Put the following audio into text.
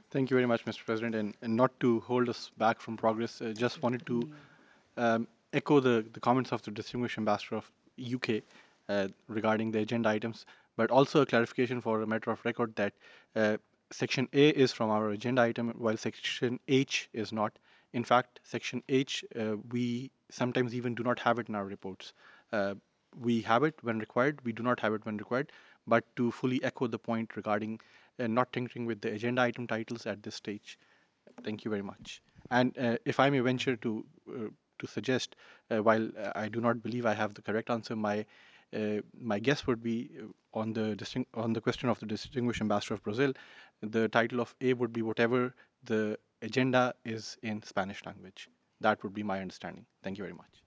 Thank you very much, Mr. President. And not to hold us back from progress, just wanted to echo the comments of the distinguished ambassador of UK regarding the agenda items, but also a clarification for a matter of record that uh, Section A is from our agenda item, while Section H is not. In fact, Section H, we sometimes even do not have it in our reports. Uh, we have it when required, we do not have it when required. But to fully echo the point regarding not tinkering with the agenda item titles at this stage, thank you very much. And if I may venture to suggest, while I do not believe I have the correct answer, my guess would be on the question of the distinguished ambassador of Brazil. The title of A would be whatever the agenda is in Spanish language. That would be my understanding. Thank you very much.